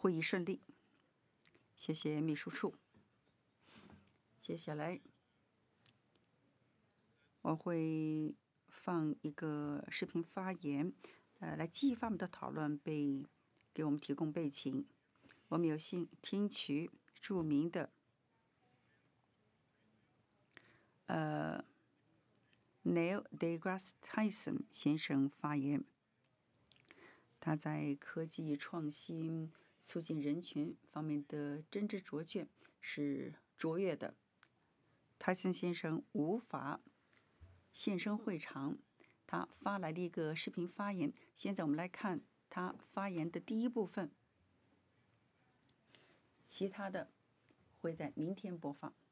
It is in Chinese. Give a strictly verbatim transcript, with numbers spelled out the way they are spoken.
会议顺利。谢谢秘书处。接下来我会放一个视频发言，呃，来继续我们的讨论，被给我们提供背景。我们有幸听取著名的呃 Neil deGrasse Tyson 先生发言。他在科技创新、促进人群方面的真知灼见是卓越的。Tyson 先生无法现身会场，他发来了一个视频发言。现在我们来看他发言的第一部分，其他的会在明天播放。